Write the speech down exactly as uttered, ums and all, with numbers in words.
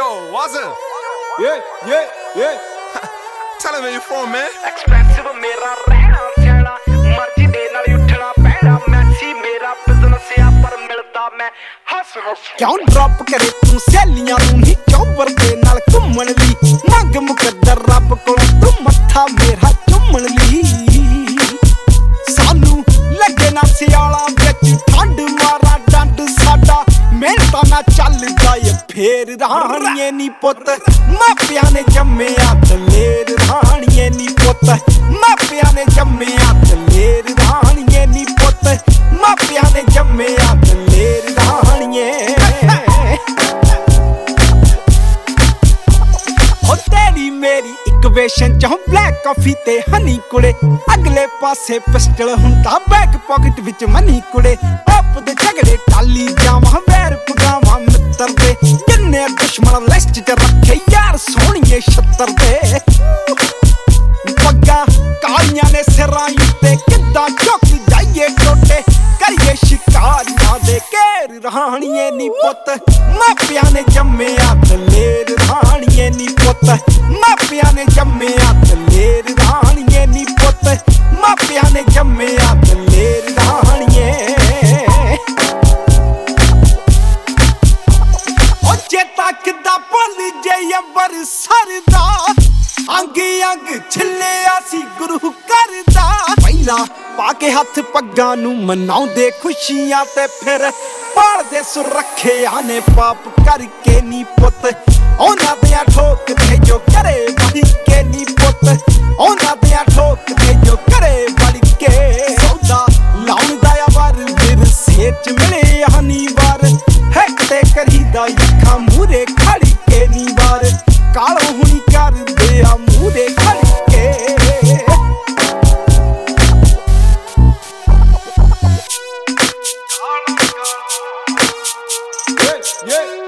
Yo, what's up? Yeah, yeah, yeah. Tell him where you from, man. Expensive मेरा रहना सहना मर्जी दे नाल उठना पैना मैसी मेरा बिजनेस आ पर मिलदा मैं हस हस क्यों ड्रॉप करे तू सैलियां नूं नी चौबर दे नाल घुम्मण ली मंग मुकद्दर रब कोलों तू मत्था मेरा चुम्मण ली सानू लगे ना सियाला विच ठंड मारा डंड साडा मिहनतां ना चलदा ए फेर राणीए नी पुੱਤ मापियां ने जम्मिया दलेर राणीए नी पुੱਤ मापियां ने जम्मिया दलेर राणीए नी पुੱਤ मापियां ने जम्मिया दलेर राणीए ओ तेरी मेरी इक्वेशन चों ब्लैक कॉफी ते हनी कुड़े अगले पासे पिस्टल हुंदा बैक पॉकेट विच मनी कुड़े आप दे झगड़े टाली जावां वैर पगावां मिੱਤਰ दे किन्ने दुश्मन लिस्ट च रखे यार सोहणीए छत्तर दे पग्गा कालियां ने सिरां उत्ते किद्दां झुक जाइए टोटे करिए शिकारियां दे घेर राणीए नी पुੱਤ मापियां ने जम्मिया दलेर राणीए नी पुੱਤ मापियां ने जम्मिया दलेर राणीए नी पुੱਤ मापियां ने जम्मिया दलेर राणीए ओ चेता किद्दां भुल जे अंबर सरदा अंग अंग छिल्लिया सी गुरु करदा पहिला पाके हथ पग्गां नूं मनाउंदे खुशियां ते फिर पालदे सुरखिया ने पाप करके नी पुੱਤ ਉਹਨਾਂ ਦੀਆਂ ਠੋਕ ਦੇ ਜੋ ਕਰੇ ਵੜੀ ਕੇ ਨੀ ਪੁੱਤ ਉਹਨਾਂ ਦੀਆਂ ਠੋਕ ਦੇ ਜੋ ਕਰੇ ਵੜੀ ਕੇ ਸੌਦਾ ਲਾਉਂਦਾ ਆ ਵਰ ਵਿਰਸੇ ਚ ਮਿਲੇ ਹਨੀ ਵਾਰ ਹੈਕ ਤੇ ਕਰੀਦਾ ਅੱਖਾਂ ਮੂਰੇ ਖੜ ਕੇ ਨੀ ਵਾਰ ਕਾਲੋ ਹੁਣੀ ਕਰਦੇ ਆ ਮੂਰੇ ਖੜ ਕੇ yeah, yeah.